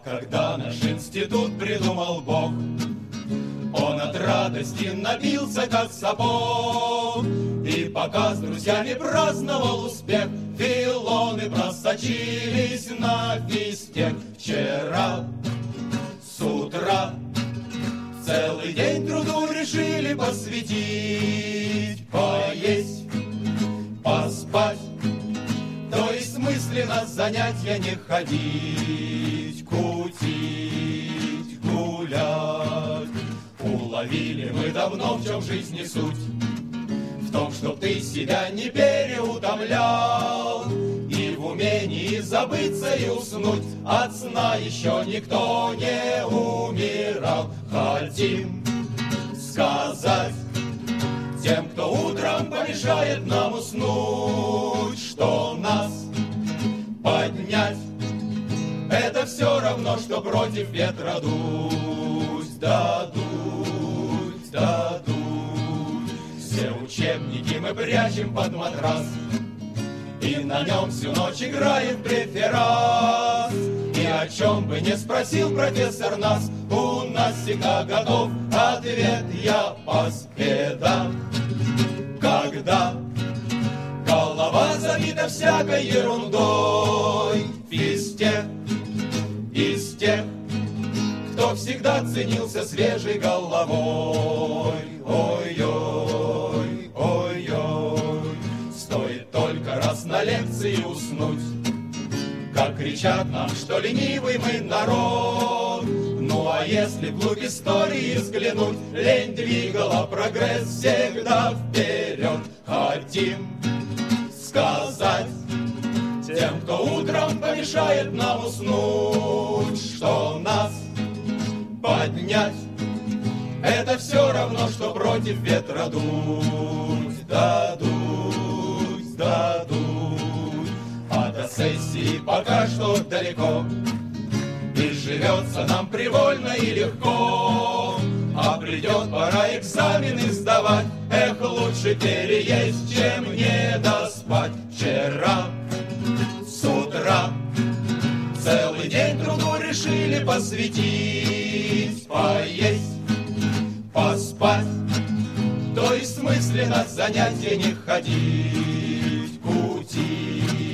когда наш институт придумал Бог, он от радости набился, как сапог. И пока с друзьями праздновал успех, филоны просочились на физтех. Вчера с утра целый день труду решили посвятить, поесть, поспать, то есть мысленно занятия не ходить, кутить, гулять. Уловили мы давно, в чем жизни суть, в том, чтоб ты себя не переутомлял, и в умении забыться и уснуть от сна еще никто не умирал. Хотим сказать тем, кто утром помешает нам уснуть, что нас поднять — это все равно, что против ветра дуть, да дуть, да дуть. Все учебники мы прячем под матрас, и на нем всю ночь играем в преферанс. И о чем бы не спросил профессор нас, у нас всегда готов ответ, я по следам. Когда голова забита всякой ерундой, физтех из тех, кто всегда ценился свежей головой. Ой-ой, ой-ой, стоит только раз на лекции уснуть, как кричат нам, что ленивый мы народ. Ну а если вглубь истории взглянуть, лень двигала прогресс всегда вперед. Хотим сказать тем, кто утром помешает нам уснуть, что нас поднять — это все равно, что против ветра дуть, да дуть, да дуть. А до сессии пока что далеко, и живется нам привольно и легко. А придет пора экзамены сдавать, эх, лучше переесть, чем не доспать. Вчера с утра целый день труду решили посвятить, поесть, поспать, то есть мысленно занятия не ходить, кутить,